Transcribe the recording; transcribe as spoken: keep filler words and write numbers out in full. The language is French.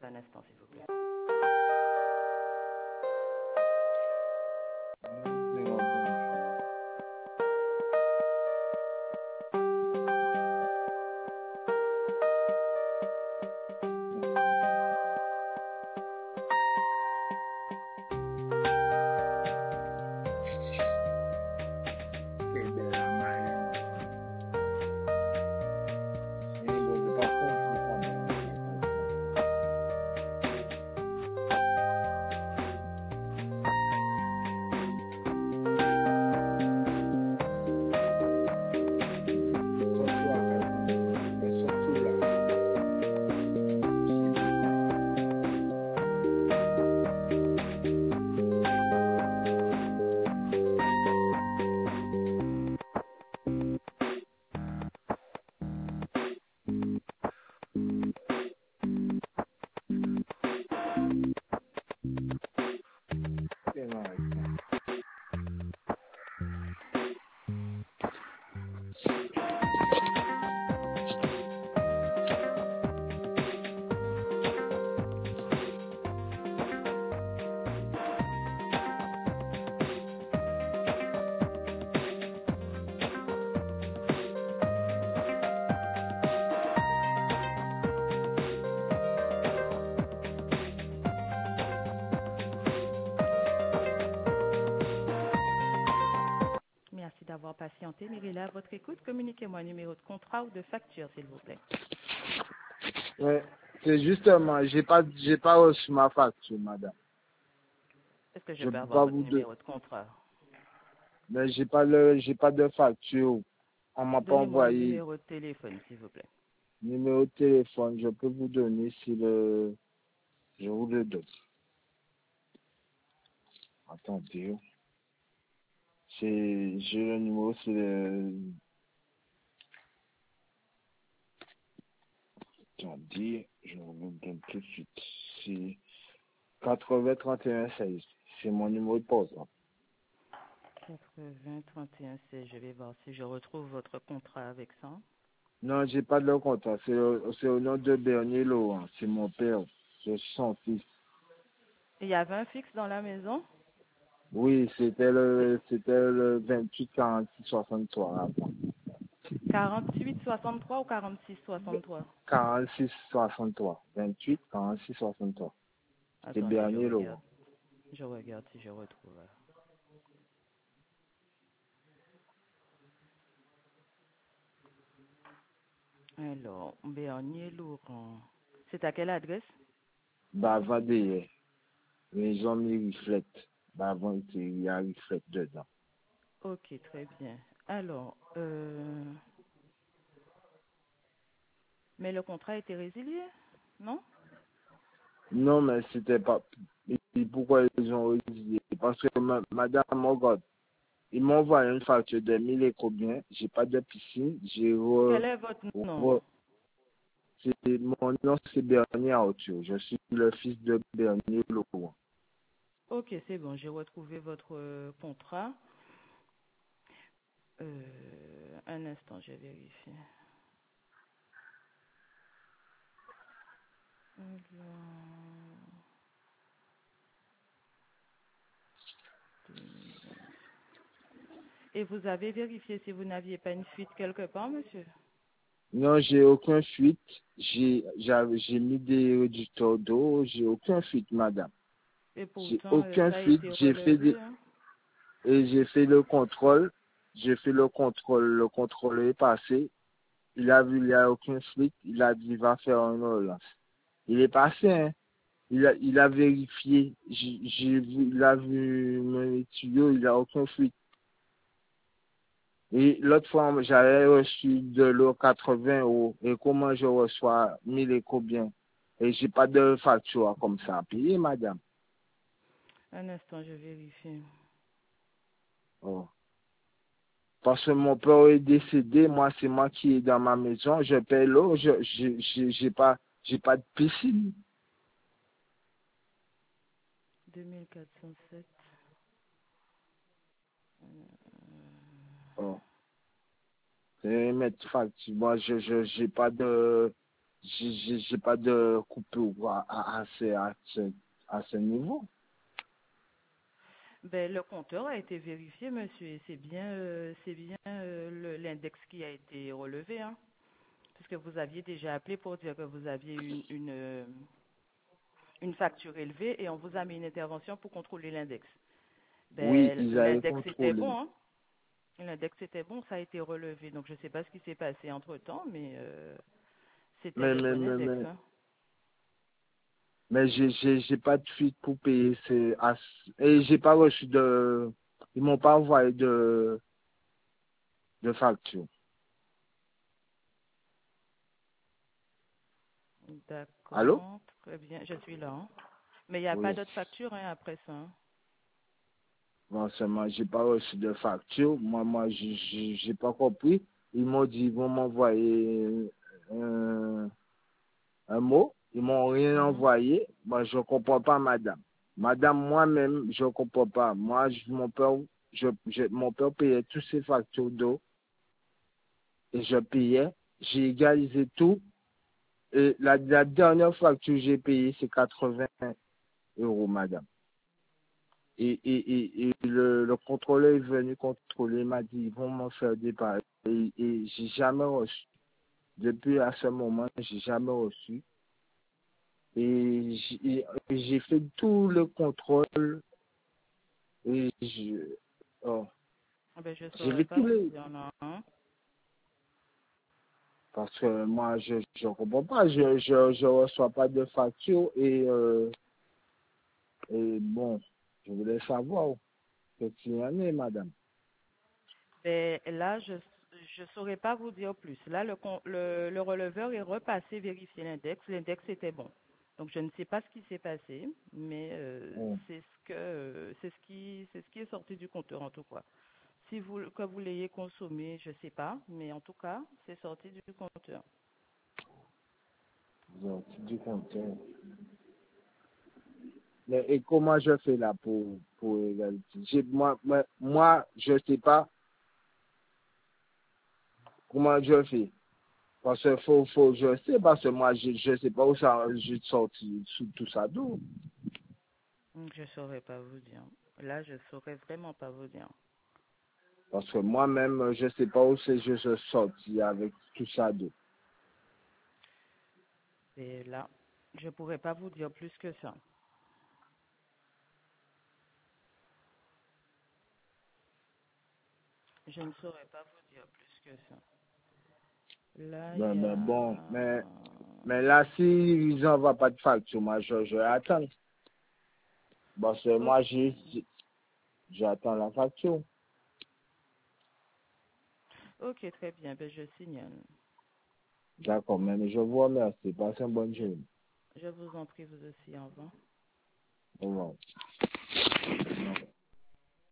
Un instant, s'il vous plaît. Merci d'avoir patienté. Mirella, à votre écoute, communiquez-moi un numéro de contrat ou de facture, s'il vous plaît. Ouais, c'est justement, j'ai pas, j'ai pas reçu ma facture, madame. Est-ce que je, Je peux peux avoir pas votre vous de, numéro de contrat? mais j'ai pas le, j'ai pas de facture. On m'a pas Donnez-moi un envoyé numéro de téléphone, s'il vous plaît. numéro de téléphone. Je peux vous donner si le, je vous le donne. Attendez. C'est, j'ai le numéro, c'est le, attendez, je vous le donne tout de suite. C'est quatre-vingts trente et un seize. C'est mon numéro de portable. quatre-vingts trente et un seize, je vais voir si je retrouve votre contrat avec ça. Non, j'ai pas de le contrat. C'est au, c'est au nom de Bernier Laurent. C'est mon père. Je suis son fils. Il y avait un fixe dans la maison? Oui, c'était le, c'était le vingt-huit quarante-six soixante-trois avant. quarante-huit soixante-trois ou quarante-six soixante-trois? quarante-six soixante-trois. vingt-huit quarante-six soixante-trois. C'est Attendez, je Bernier regarde. Laurent. Je regarde si je retrouve. Alors, Bernier Laurent. C'est à quelle adresse? Bavard derrière. Maison Miriflette. Bavard, il y a Riflette dedans. Ok, très bien. Alors, euh... mais le contrat a été résilié, non? Non, mais c'était pas, et pourquoi ils ont résilié? Parce que ma, madame Morgoth, ils m'ont envoyé une facture de mille et combien, j'ai pas de piscine, j'ai re, Quel est votre nom? re- c'est, mon nom c'est Bernier Arthur, je suis le fils de Bernier Laurent. Ok, c'est bon, j'ai retrouvé votre euh, contrat. Euh, un instant, je vérifie. Alors, et vous avez vérifié si vous n'aviez pas une fuite quelque part, monsieur? Non, j'ai aucune fuite, j'ai, j'avais, j'ai mis des réducteurs d'eau, j'ai aucune fuite, madame. Et J'ai pourtant, euh, aucune ça a fuite, été j'ai fait des, relevé, hein? et j'ai fait le contrôle, j'ai fait le contrôle, le contrôle est passé, il a vu, il n'y a aucune fuite, il a dit, il va faire une relance. Il est passé, hein. Il a, il a vérifié, j'ai j'ai vu, il a vu mes tuyaux, il n'y a aucune fuite. Et l'autre fois, j'avais reçu de l'eau quatre-vingts euros. Et comment je reçois mille et combien? Et j'ai pas de facture comme ça à payer, madame. Un instant, je vérifie. Oh. Parce que mon père est décédé, moi, c'est moi qui est dans ma maison, je paie l'eau, je, je, je- j'ai pas, j'ai pas de piscine. deux mille quatre cent sept. Oh. Et mettre facture, moi, je, je, j'ai pas de, j'ai j'ai- j'ai pas de coupure à, à, à ce, à ce, à ce niveau. Ben, le compteur a été vérifié, monsieur, et c'est bien, euh, c'est bien euh, le- l'index qui a été relevé, hein, puisque vous aviez déjà appelé pour dire que vous aviez une, une, euh, une facture élevée et on vous a mis une intervention pour contrôler l'index. Oui, Ben, ils avaient l'index était contrôlé. bon, hein. L'index était bon, ça a été relevé. Donc, je ne sais pas ce qui s'est passé entre-temps, mais euh, c'était Mais, le mais, bon mais, index, mais, hein. mais j'ai, j'ai, j'ai pas de suite pour payer. C'est, à- et j'ai pas reçu de, ils m'ont pas envoyé de, de facture. Allô? D'accord, très bien, je suis là, hein. Mais il n'y a pas Oui. d'autre facture, hein, après ça, hein. Bon, seulement, j'ai pas reçu de facture. Moi, moi, j'ai, j'ai j'ai pas compris. Ils m'ont dit, ils vont m'envoyer un, un mot. Ils m'ont rien Mhm. envoyé. Moi, je comprends pas, madame. Madame, moi-même, je comprends pas. Moi, je, mon père, je, je, mon père payait toutes ses factures d'eau et je payais. J'ai égalisé tout. Et la, la dernière facture que j'ai payée, c'est quatre-vingts euros, madame. Et, et, et, et le, le contrôleur est venu contrôler, il m'a dit, ils vont m'en faire des pareils. Et, et j'ai jamais reçu. Depuis à ce moment, j'ai jamais reçu. Et j'ai et j'ai fait tout le contrôle. Et je, oh, Ah ben, je ne j'ai saurais fait pas tous vous les, dire, non, hein. parce que moi, je, je comprends pas, je, je, je reçois pas de facture et, euh, et bon, je voulais savoir ce qu'il y en est, madame. Ben, là, je ne saurais pas vous dire plus. Là, le, con- le, le releveur est repassé vérifier l'index. L'index était bon. Donc, je ne sais pas ce qui s'est passé, mais euh, Oh, c'est ce que euh, c'est ce qui c'est ce qui est sorti du compteur en tout cas. Si vous que vous l'ayez consommé, je ne sais pas, mais en tout cas, c'est sorti du compteur. donc, du compteur. Mais et comment je fais là pour, pour égalité? J'ai- Moi, moi, moi, je sais pas comment je fais. Parce que faut, faut, je sais, parce que moi, je, je sais pas où ça, j'ai sorti tout tout ça d'où. Donc, je ne saurais pas vous dire. Là, je ne saurais vraiment pas vous dire. Parce que moi-même, je sais pas où c'est, je suis sorti avec tout ça d'où. Et là, je ne pourrais pas vous dire plus que ça. Je ne saurais pas vous dire plus que ça. Là, il Mais, y mais a... bon, mais, mais là, si ils n'envoient pas de facture, moi, je, je vais attendre. Parce que Ok, moi, j'ai, j'attends la facture. ok, très bien. Ben, je signale. D'accord, mais je vous remercie. Passez une bonne journée. Je vous en prie, vous aussi. Au revoir. Au revoir.